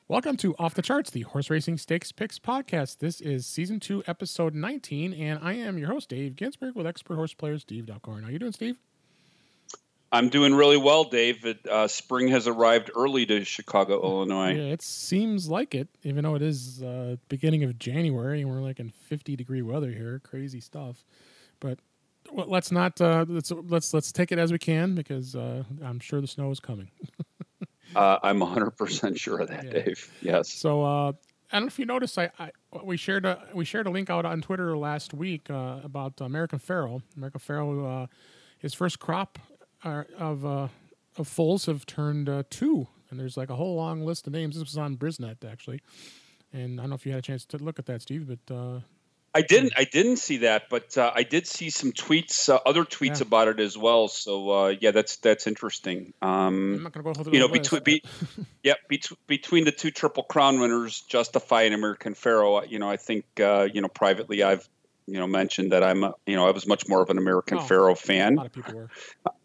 Welcome to Off the Charts, the Horse Racing Stakes Picks podcast. This is Season 2, Episode 19, and I am your host, Dave Ginsburg, with expert horse player Steve Dalcorn. How you doing, Steve? I'm doing really well, Dave. Spring has arrived early to Chicago, Illinois. Yeah, it seems like it, even though it is beginning of January, and we're like in 50-degree weather here. Crazy stuff. But let's not let's take it as we can, because I'm sure the snow is coming. I'm 100% sure of that, Dave. Yes. So I don't know if you noticed, we shared a link out on Twitter last week about American Pharoah. American Pharoah, his first crop of foals have turned 2, and there's like a whole long list of names. This was on Brisnet actually, and I don't know if you had a chance to look at that, Steve, but. I didn't see that, but I did see some tweets, other tweets about it as well. So that's interesting. I'm not going to go through the list, between the two Triple Crown winners, Justify and American Pharoah. I think privately I've mentioned that I was much more of an American Pharoah fan. A lot of people were.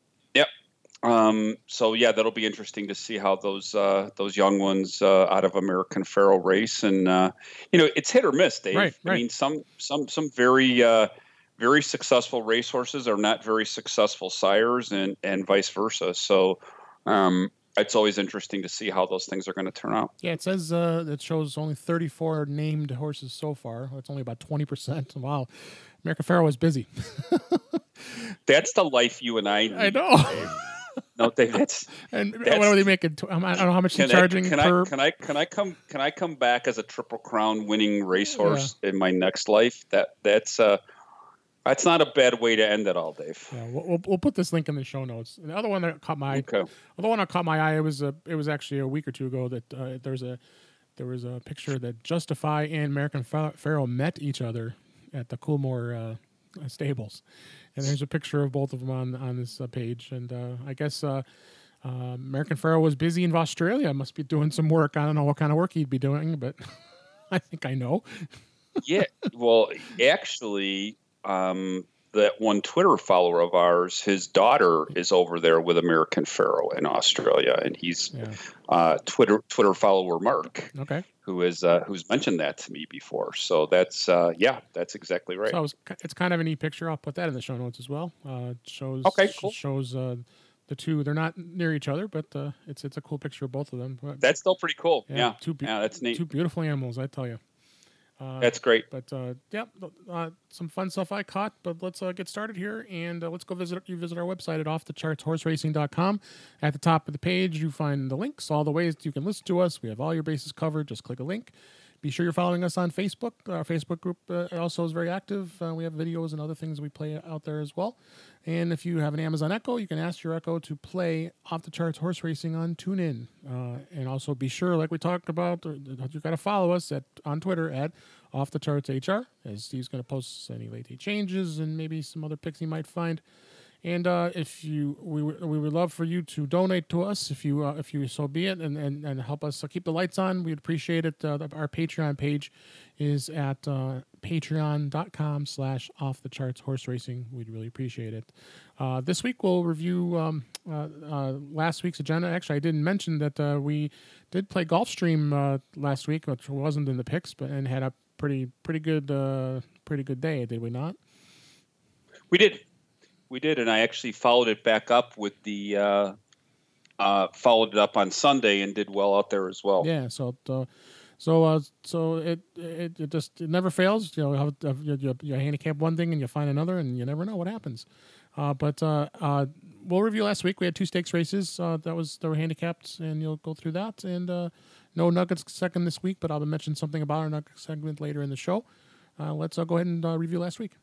So that'll be interesting to see how those young ones out of American Pharoah race, and it's hit or miss, Dave. Right. I mean, some very very successful racehorses are not very successful sires, and vice versa. So it's always interesting to see how those things are going to turn out. Yeah, it says it shows only 34 named horses so far. It's only about 20%. Wow, American Pharoah was busy. That's the life you and I need, I know. Dave. No, Dave. What are they making? I don't know how much they're charging per. Can I come back as a Triple Crown winning racehorse in my next life? That's not a bad way to end it all, Dave. Yeah, we'll put this link in the show notes. The other one that caught my eye, it was actually a week or two ago that there was a picture that Justify and American Pharoah met each other at the Coolmore stables. And there's a picture of both of them on this page. And I guess American Pharoah was busy in Australia. Must be doing some work. I don't know what kind of work he'd be doing, but I think I know. Yeah. Well, actually, that one Twitter follower of ours, his daughter is over there with American Pharoah in Australia, and he's Twitter follower Mark. Okay. Who's mentioned that to me before. So that's exactly right. So it's kind of a neat picture. I'll put that in the show notes as well. Shows the two. They're not near each other, but it's a cool picture of both of them. That's still pretty cool. Yeah, that's neat. Two beautiful animals, I tell you. That's great. But some fun stuff I caught. But let's get started here, and let's go visit our website at offthechartshorseracing.com. At the top of the page, you find the links, all the ways you can listen to us. We have all your bases covered. Just click a link. Be sure you're following us on Facebook. Our Facebook group also is very active. We have videos and other things we play out there as well. And if you have an Amazon Echo, you can ask your Echo to play Off the Charts Horse Racing on TuneIn. And also be sure, like we talked about, you've got to follow us on Twitter at Off the Charts HR, as Steve's going to post any late date changes and maybe some other picks he might find. And we would love for you to donate to us if you so be it, and help us keep the lights on. We'd appreciate it. Our Patreon page is at patreon.com/offthechartshorseracing. We'd really appreciate it. This week we'll review last week's agenda. Actually, I didn't mention that we did play Gulfstream last week, which wasn't in the picks, and had a pretty good day. Did we not? We did, and I actually followed it back up with the followed it up on Sunday and did well out there as well. Yeah, so it never fails. You handicap one thing and you find another, and you never know what happens. But we'll review last week. We had 2 stakes races that were handicapped, and you'll go through that. And no Nuggets second this week, but I'll mention something about our Nuggets segment later in the show. Let's go ahead and review last week.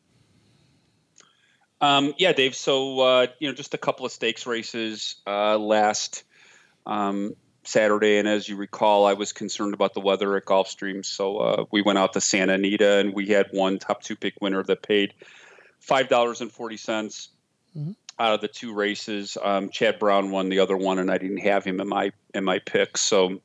Dave. So, just a couple of stakes races last Saturday. And as you recall, I was concerned about the weather at Gulfstream. So we went out to Santa Anita, and we had one top 2 pick winner that paid $5.40 out of the 2 races. Chad Brown won the other one, and I didn't have him in my picks. So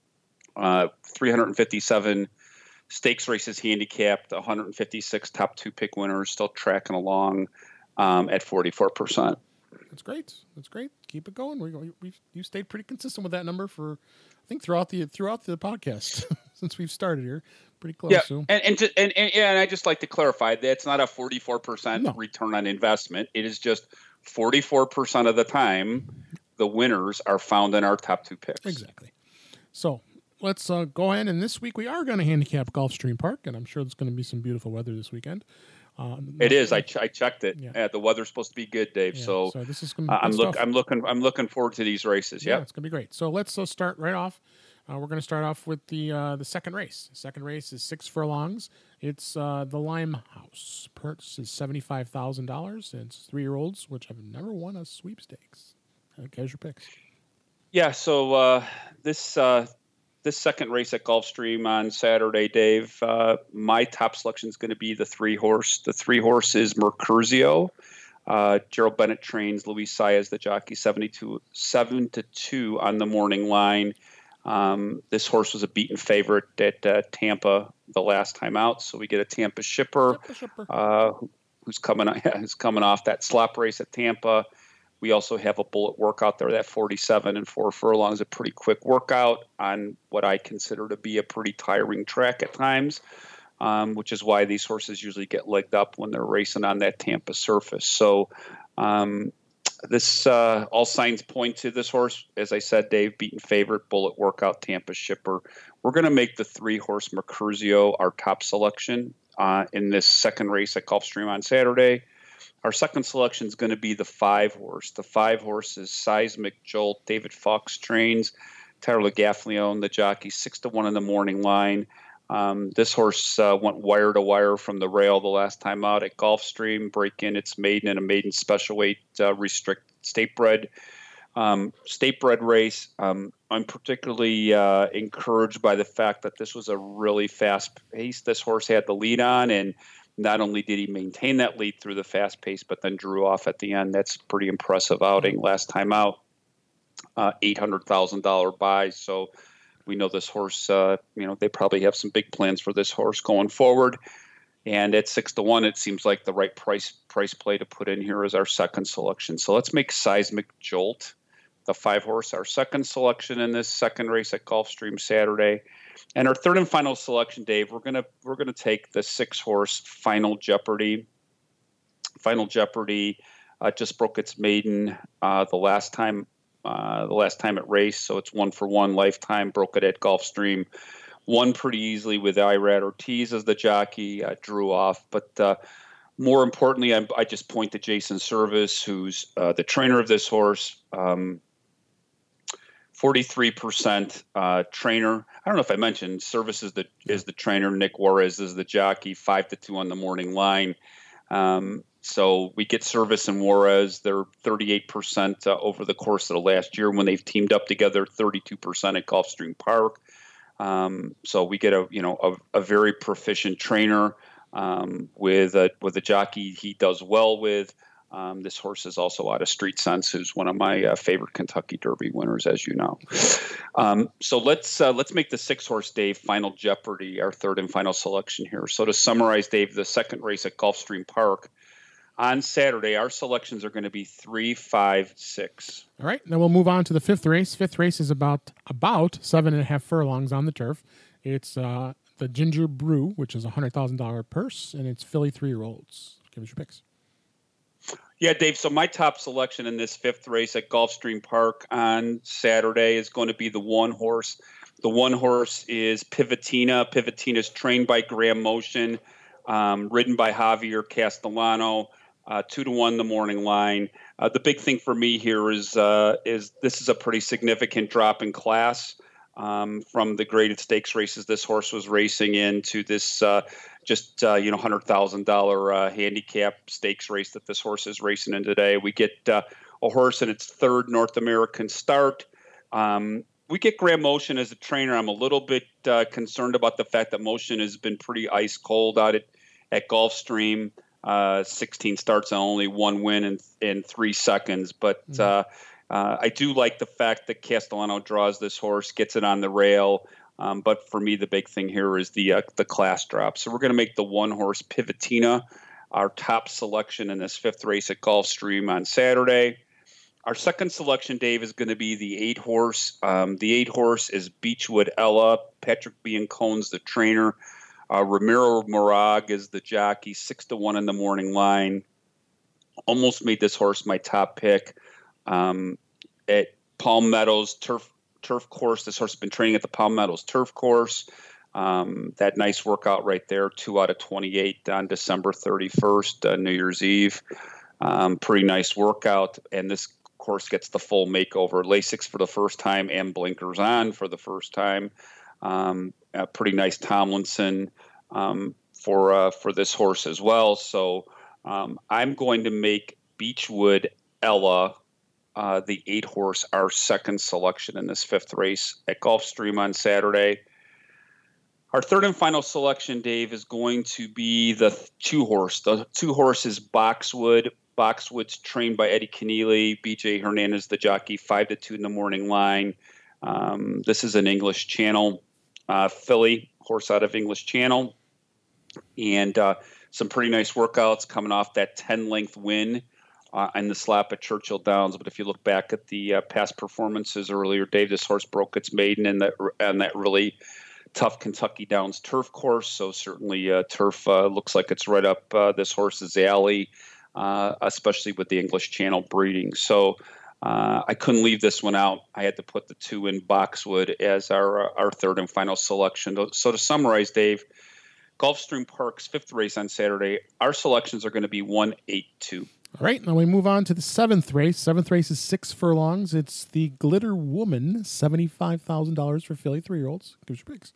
357 stakes races handicapped, 156 top 2 pick winners, still tracking along at 44%. That's great. That's great. Keep it going. You stayed pretty consistent with that number for, I think, throughout the podcast since we've started here. Pretty close. Yeah, So. and I just like to clarify that it's not a 44% No. return on investment. It is just 44% of the time the winners are found in our top 2 picks. Exactly. So let's go ahead. And this week we are going to handicap Gulfstream Park, and I'm sure there's going to be some beautiful weather this weekend. It is. I checked it. Yeah. The weather's supposed to be good, Dave. Yeah, so this is going to be I'm looking forward to these races. Yeah, Yep. It's going to be great. So let's start right off. We're going to start off with the second race. The second race is 6 furlongs. It's the Limehouse. Purse is $75,000. And it's 3-year-olds, which have never won a sweepstakes. Here's your picks. Yeah. So this second race at Gulfstream on Saturday, Dave, my top selection is going to be the 3-horse. The 3-horse is Mercurzio. Gerald Bennett trains Luis Saez, the jockey, 7-2 on the morning line. This horse was a beaten favorite at Tampa the last time out, so we get a Tampa shipper, who's coming off that slop race at Tampa. We also have a bullet workout there, that 47 and 4 furlongs, a pretty quick workout on what I consider to be a pretty tiring track at times, which is why these horses usually get legged up when they're racing on that Tampa surface. So this all signs point to this horse. As I said, Dave, beaten favorite, bullet workout, Tampa shipper. We're going to make the 3-horse Mercurzio our top selection in this second race at Gulfstream on Saturday. Our second selection is going to be the 5-horse. The 5-horse is Seismic Jolt. David Fox trains. Tyler Gaffalione, the jockey, 6-1 in the morning line. This horse went wire to wire from the rail the last time out at Gulfstream. Break in its maiden and a maiden special weight restricted state bred race. I'm particularly encouraged by the fact that this was a really fast pace. This horse had the lead on, and not only did he maintain that lead through the fast pace, but then drew off at the end. That's a pretty impressive outing last time out. $800,000 buy. So we know this horse, they probably have some big plans for this horse going forward. And at 6-1, it seems like the right price play to put in here is our second selection. So let's make Seismic Jolt, the 5-horse, our second selection in this second race at Gulfstream Saturday. And our third and final selection, Dave, we're gonna take the 6-horse Final Jeopardy. Final Jeopardy just broke its maiden the last time it raced, so it's 1-for-1 lifetime. Broke it at Gulfstream, won pretty easily with Irad Ortiz as the jockey, drew off. But more importantly, I just point to Jason Service, who's the trainer of this horse. 43% trainer. I don't know if I mentioned Service is the trainer. Nick Juarez is the jockey. 5-2 on the morning line. So we get Service and Juarez. They're 38% over the course of the last year when they've teamed up together. 32% at Gulfstream Park. So we get a very proficient trainer with a jockey he does well with. This horse is also out of Street Sense, who's one of my favorite Kentucky Derby winners, as you know. So let's make the 6-horse, Dave, Final Jeopardy, our third and final selection here. So to summarize, Dave, the second race at Gulfstream Park on Saturday, our selections are going to be 3, 5, 6. All right, then we'll move on to the fifth race. Fifth race is about 7.5 furlongs on the turf. It's the Ginger Brew, which is a $100,000 purse, and it's filly 3-year-olds. Give us your picks. Yeah, Dave, so my top selection in this fifth race at Gulfstream Park on Saturday is going to be the 1-horse. The 1-horse is Pivotina. Pivotina is trained by Graham Motion, ridden by Javier Castellano, 2-1 the morning line. The big thing for me here is this is a pretty significant drop in class from the graded stakes races this horse was racing in to this $100,000 handicap stakes race that this horse is racing in today. We get a horse in its third North American start. We get Graham Motion as a trainer. I'm a little bit concerned about the fact that Motion has been pretty ice cold out at Gulfstream. 16 starts and only 1 win in 3 seconds. But I do like the fact that Castellano draws this horse, gets it on the rail. But for me, the big thing here is the class drop. So we're going to make the 1-horse Pivotina our top selection in this fifth race at Gulfstream on Saturday. Our second selection, Dave, is going to be the 8-horse. The 8-horse is Beechwood Ella. Patrick Biancone's the trainer. Ramiro Morag is the jockey. 6-1 in the morning line. Almost made this horse my top pick. At Palm Meadows turf course. This horse has been training at the Palm Meadows turf course. That nice workout right there. 2 out of 28 on December 31st, New Year's Eve. Pretty nice workout, and this course gets the full makeover. Lasix for the first time and blinkers on for the first time. A pretty nice Tomlinson for this horse as well. So I'm going to make Beechwood Ella, the 8-horse, our second selection in this 5th race at Gulfstream on Saturday. Our third and final selection, Dave, is going to be the 2-horse. The 2-horse is Boxwood. Boxwood's trained by Eddie Keneally. BJ Hernandez, the jockey, 5-2 in the morning line. This is an English Channel filly, horse out of English Channel. And some pretty nice workouts coming off that 10-length win in the slap at Churchill Downs. But if you look back at the past performances earlier, Dave, this horse broke its maiden in that really tough Kentucky Downs turf course. So certainly turf looks like it's right up this horse's alley. Especially with the English Channel breeding. So I couldn't leave this one out. I had to put the 2 in Boxwood as our third and final selection. So to summarize, Dave, Gulfstream Park's 5th race on Saturday, our selections are going to be 1, 8, 2. All right, now we move on to the 7th race. 7th race is 6 furlongs. It's the Glitter Woman, $75,000 for filly 3-year-olds. Give us your picks.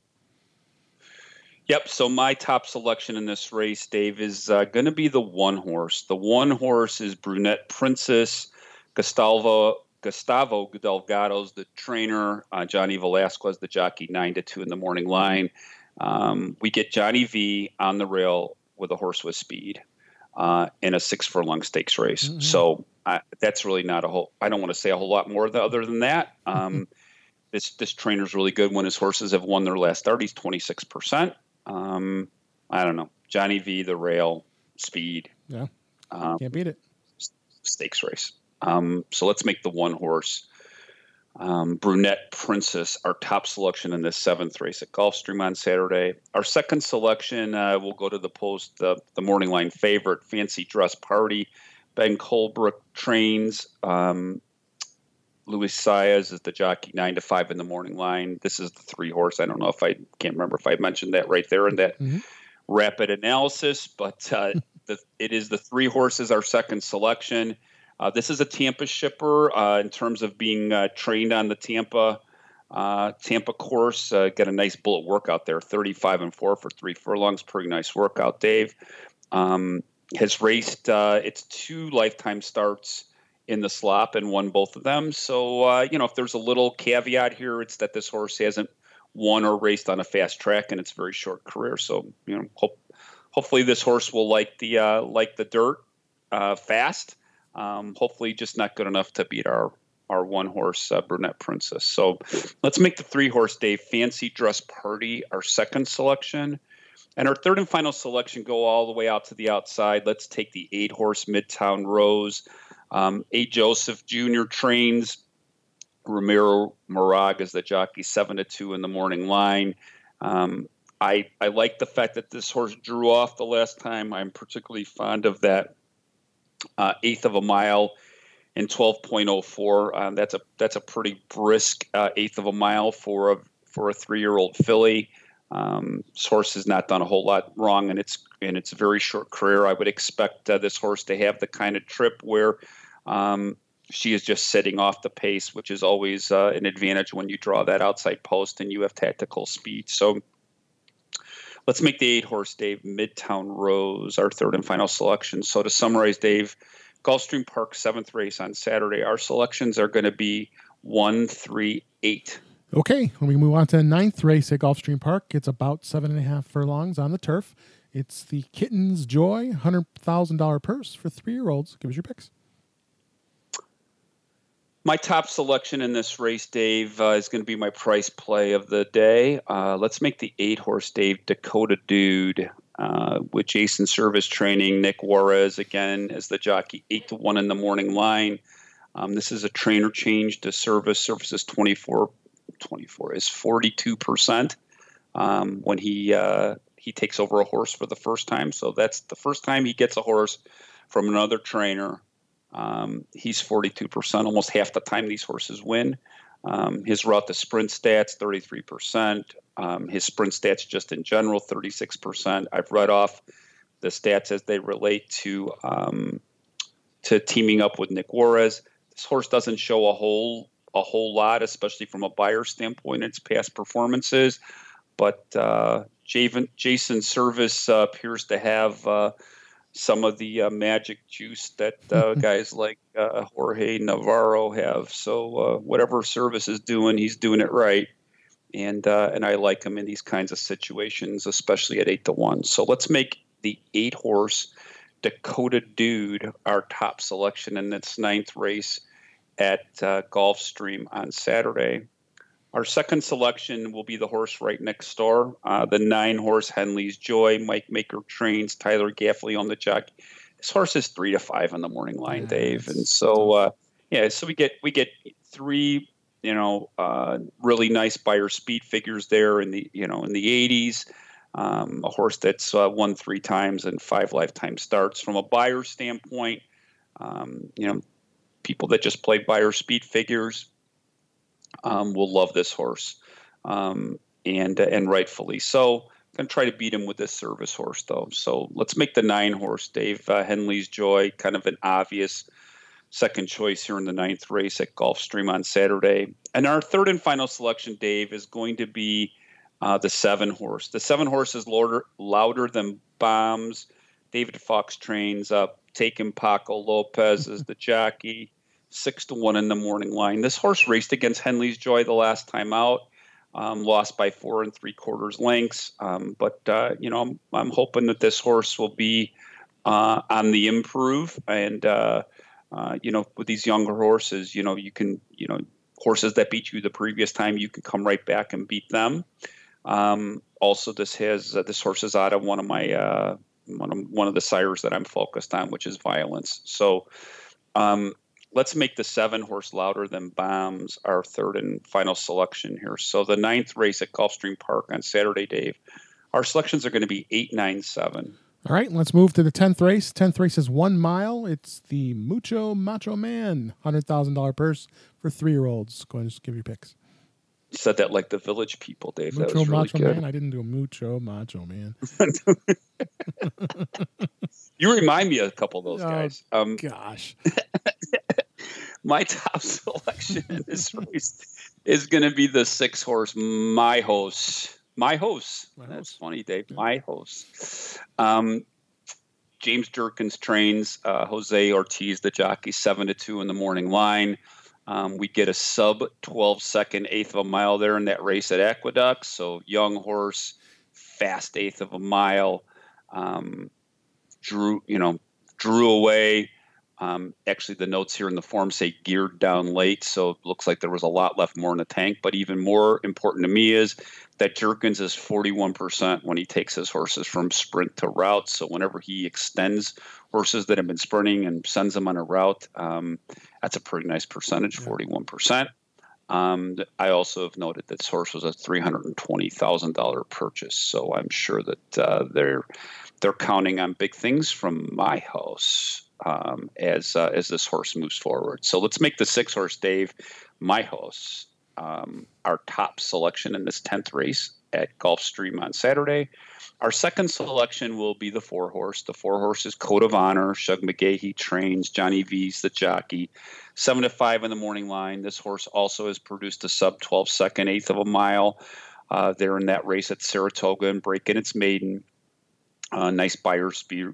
Yep. So my top selection in this race, Dave, is going to be the 1-horse. The 1-horse is Brunette Princess. Gustavo Delgado's the trainer. Johnny Velasquez, the jockey, 9-2 in the morning line. We get Johnny V on the rail with a horse with speed in a 6-furlong stakes race. Mm-hmm. So that's really not I don't want to say a whole lot more other than that. This trainer's really good. When his horses have won their last start, he's 26%. I don't know. Johnny V, the rail, speed. Yeah. Can't beat it. Stakes race. So let's make the 1-horse. Brunette Princess, our top selection in this 7th race at Gulfstream on Saturday. Our second selection, we'll go to the post, the morning line favorite, Fancy Dress Party. Ben Colebrook trains. Luis Saez is the jockey, 9-5 in the morning line. This is the 3-horse. I don't know if I can't remember if I mentioned that right there in that rapid analysis, but it is the 3 horses, our second selection. This is a Tampa shipper in terms of being trained on the Tampa course. Got a nice bullet workout there, 35-4 for 3 furlongs. Pretty nice workout, Dave. Has raced its 2 lifetime starts in the slop and won both of them. So, if there's a little caveat here, it's that this horse hasn't won or raced on a fast track in its very short career. So, hopefully this horse will like the dirt fast. Hopefully just not good enough to beat our 1-horse Brunette Princess. So let's make the 3-horse, Dave, Fancy Dress Party, our second selection. And our third and final selection, go all the way out to the outside. Let's take the 8-horse Midtown Rose. A. Joseph Jr. trains. Ramiro Morag is the jockey, 7-2 in the morning line. I like the fact that this horse drew off the last time. I'm particularly fond of that 1/8 of a mile in 12.04. That's a pretty brisk 1/8 of a mile for a 3-year-old filly. This horse has not done a whole lot wrong in its very short career. I would expect this horse to have the kind of trip where she is just sitting off the pace, which is always an advantage when you draw that outside post and you have tactical speed. So let's make the 8-horse, Dave, Midtown Rose, our third and final selection. So to summarize, Dave, Gulfstream Park 7th race on Saturday. Our selections are going to be 1, 3, 8. Okay, when we move on to the 9th race at Gulfstream Park, it's about 7.5 furlongs on the turf. It's the Kitten's Joy, $100,000 purse for 3-year-olds. Give us your picks. My top selection in this race, Dave, is going to be my price play of the day. Let's make the 8-horse, Dave, Dakota Dude, with Jason Service training. Nick Juarez, again, as the jockey, 8-1 in the morning line. This is a trainer change to service. Service is 24 is 42% when he takes over a horse for the first time. So that's the first time he gets a horse from another trainer. He's 42%, almost half the time these horses win. His route to sprint stats, 33%. His sprint stats just in general, 36%. I've read off the stats as they relate to teaming up with Nick Juarez. This horse doesn't show a whole lot, especially from a buyer standpoint, its past performances. But Jason Service appears to have some of the magic juice that guys like Jorge Navarro have. So whatever Service is doing, he's doing it right. And I like him in these kinds of situations, especially at 8-1. So let's make the 8-horse Dakota Dude our top selection in this 9th race at Gulfstream on Saturday. Our second selection will be the horse right next door, the 9-horse Henley's Joy. Mike Maker trains, Tyler Gaffley on the jockey. This horse is 3-5 on the morning line, Dave, and so so we get 3 really nice buyer speed figures there in the in the 80s. A horse that's won 3 times and 5 lifetime starts. From a buyer standpoint, people that just play buyer speed figures will love this horse, and rightfully so. I'm going to try to beat him with this Service horse, though. So let's make the 9-horse, Dave. Henley's Joy, kind of an obvious second choice here in the 9th race at Gulfstream on Saturday. And our third and final selection, Dave, is going to be the 7-horse. The 7-horse is louder than bombs. David Fox trains up. Taking Paco Lopez as the jockey. 6-1 in the morning line. This horse raced against Henley's Joy the last time out. Lost by 4 3/4 lengths. But I'm hoping that this horse will be on the improve. And with these younger horses, you can horses that beat you the previous time, you can come right back and beat them. Also, this horse is out of one of my one of the sires that I'm focused on, which is Violence. So let's make the 7-horse Louder Than Bombs our third and final selection here. So the 9th race at Gulfstream Park on Saturday, Dave. Our selections are going to be 8, 9, 7. All right, let's move to the 10th race. 10th race is 1 mile. It's the Mucho Macho Man, $100,000 purse for 3-year-olds. Go ahead and just give your picks. You said that like the Village People, Dave. Mucho that was really Macho good. Man? I didn't do a Mucho Macho Man. You remind me of a couple of those guys. Gosh. My top selection in this race is going to be the 6-horse My Host. That's funny, Dave. Yeah. My Host. James Jerkins trains Jose Ortiz, the jockey, 7-2 in the morning line. We get a sub 12-second 1/8 of a mile there in that race at Aqueduct. So young horse, fast 1/8 of a mile. Drew away. Actually, the notes here in the form say geared down late, so it looks like there was a lot left more in the tank. But even more important to me is that Jerkins is 41% when he takes his horses from sprint to route. So whenever he extends horses that have been sprinting and sends them on a route, that's a pretty nice percentage, 41%. I also have noted that this horse was a $320,000 purchase, so I'm sure that they're counting on big things from My House as this horse moves forward. So let's make the 6-horse, Dave, My House, our top selection in this 10th race at Gulfstream on Saturday. Our second selection will be the 4-horse. The 4-horse is Code of Honor. Shug McGahee trains. Johnny V's the jockey. 7-5 in the morning line. This horse also has produced a sub 12-second 1/8 of a mile there in that race at Saratoga and breaking its maiden. Nice buyer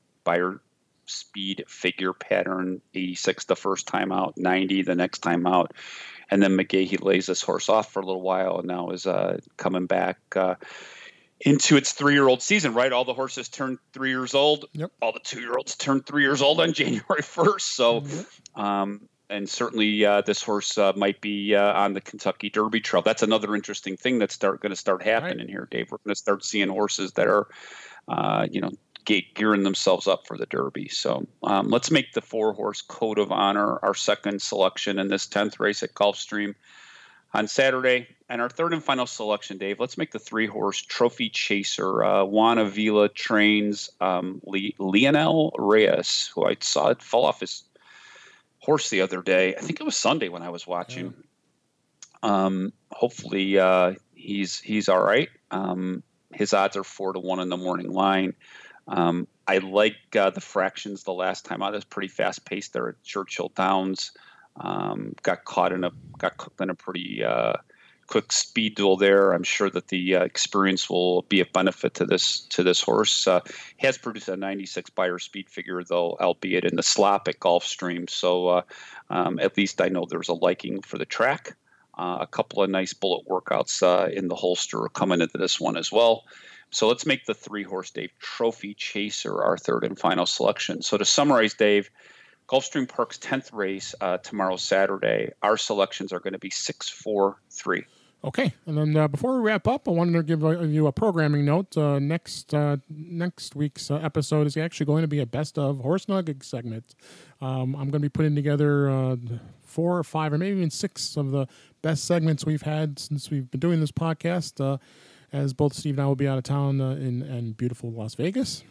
speed figure pattern. 86 the first time out, 90 the next time out. And then McGahee lays this horse off for a little while and now is coming back into its 3-year-old season, right? All the horses turned 3 years old. Yep. All the 2-year-olds turned 3 years old on January 1st. So, and certainly this horse might be on the Kentucky Derby trail. That's another interesting thing that's going to start happening here, Dave. We're going to start seeing horses that are, gearing themselves up for the Derby. So let's make the 4-horse Code of Honor our second selection in this 10th race at Gulfstream on Saturday. And our third and final selection, Dave, let's make the 3-horse Trophy Chaser. Juan Avila trains Lionel Reyes, who I saw fall off his horse the other day. I think it was Sunday when I was watching. Hopefully he's all right. His odds are 4-1 in the morning line. I like the fractions the last time out. It was pretty fast paced there at Churchill Downs. Got cooked in a pretty quick speed duel there. I'm sure that the experience will be a benefit to this horse. He has produced a 96 Beyer speed figure, though, albeit in the slop at Gulfstream. So at least I know there's a liking for the track. A couple of nice bullet workouts in the holster are coming into this one as well. So let's make the 3-horse, Dave, Trophy Chaser our third and final selection. So to summarize, Dave, Gulfstream Park's 10th race tomorrow, Saturday. Our selections are going to be 6, 4, 3. Okay, and then before we wrap up, I wanted to give you a programming note. Next week's episode is actually going to be a best of Horse Nugget segment. I'm going to be putting together 4 or 5 or maybe even 6 of the best segments we've had since we've been doing this podcast. As both Steve and I will be out of town in beautiful Las Vegas.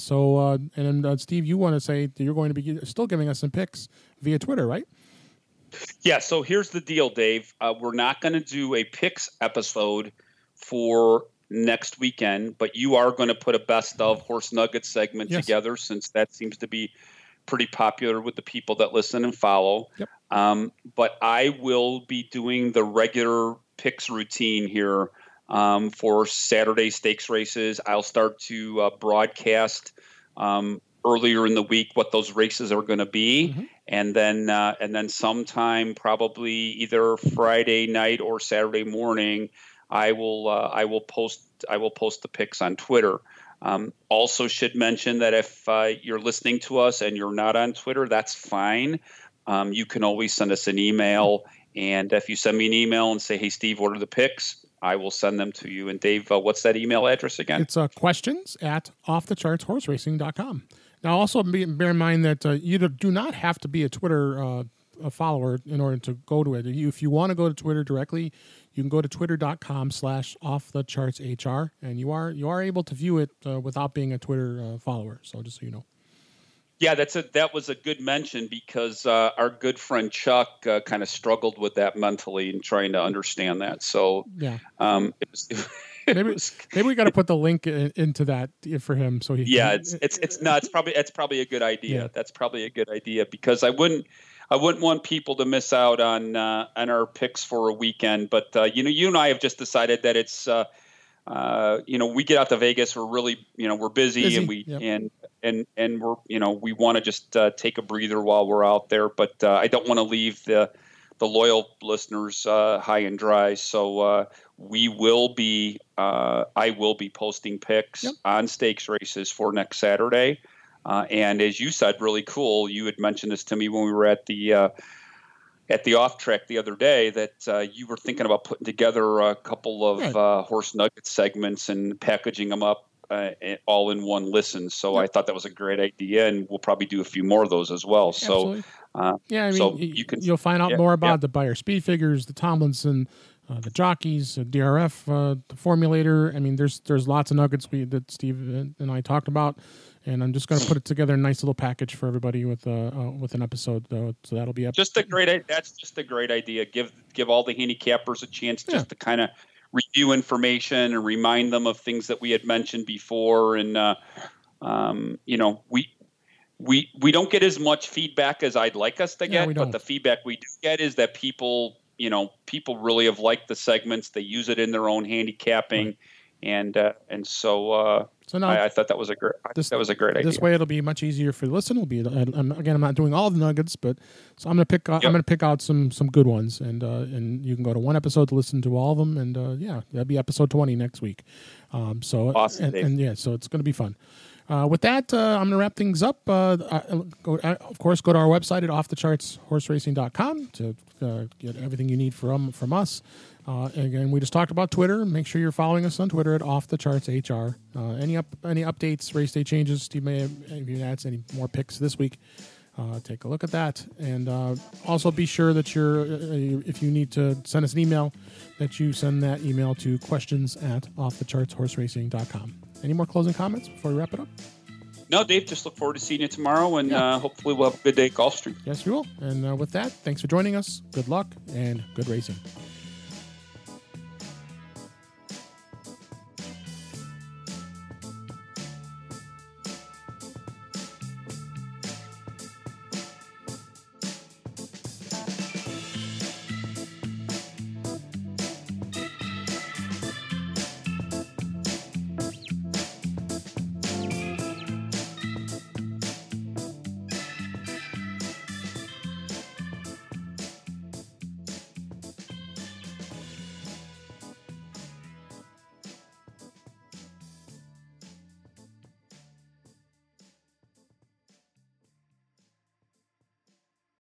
And Steve, you want to say that you're going to be still giving us some picks via Twitter, right? Yeah, so here's the deal, Dave. We're not going to do a picks episode for next weekend, but you are going to put a best of Horse Nugget segment together, since that seems to be pretty popular with the people that listen and follow. Yep. But I will be doing the regular picks routine here for Saturday stakes races. I'll start to broadcast earlier in the week what those races are going to be, and then sometime probably either Friday night or Saturday morning, I will post the picks on Twitter. Also, should mention that if you're listening to us and you're not on Twitter, that's fine. You can always send us an email, and if you send me an email and say, "Hey, Steve, what are the picks?" I will send them to you. And Dave, what's that email address again? It's questions@offthechartshorseracing.com. Now, also bear in mind that you do not have to be a Twitter a follower in order to go to it. If you want to go to Twitter directly, you can go to twitter.com/offthechartshr, and you are able to view it without being a Twitter follower. So just so you know. Yeah, that was a good mention, because our good friend Chuck kind of struggled with that mentally and trying to understand that. So yeah, maybe we got to put the link into that for him. So it's probably a good idea. Yeah. That's probably a good idea, because I wouldn't want people to miss out on our picks for a weekend. But you and I have just decided that it's we get out to Vegas, we're really we're busy. And we and we're we want to just take a breather while we're out there, but I don't want to leave the loyal listeners high and dry. So I will be posting picks on stakes races for next Saturday, and as you said, really cool. You had mentioned this to me when we were at the off track the other day, that you were thinking about putting together a couple of Horse Nugget segments and packaging them up all in one listen. So I thought that was a great idea, and we'll probably do a few more of those as well. Absolutely. So you'll find out more about the Beyer speed figures, the Tomlinson, the jockeys, the DRF, the formulator. I mean, there's lots of nuggets that Steve and I talked about. And I'm just going to put it together in a nice little package for everybody with an episode. So that'll be up. That's just a great idea. Give all the handicappers a chance just to kind of review information and remind them of things that we had mentioned before. And we don't get as much feedback as I'd like us to get, but the feedback we do get is that people really have liked the segments. They use it in their own handicapping. Right. So now I thought that was a great idea. This way, it'll be much easier for the listener. I'm not doing all the nuggets, but so I'm gonna pick out some good ones, and you can go to one episode to listen to all of them, and that'll be episode 20 next week. So awesome, so it's gonna be fun. With that, I'm going to wrap things up. Of course, go to our website at offthechartshorseracing.com to get everything you need from us. Again, we just talked about Twitter. Make sure you're following us on Twitter at Off the Charts HR. Any updates, race day changes? Steve may have any more picks this week. Take a look at that, and also be sure that if you need to send us an email, that you send that email to questions@offthechartsHorseRacing.com. Any more closing comments before we wrap it up? No, Dave, just look forward to seeing you tomorrow, and hopefully we'll have a good day at Gulfstream. Yes, we will. And with that, thanks for joining us. Good luck and good racing.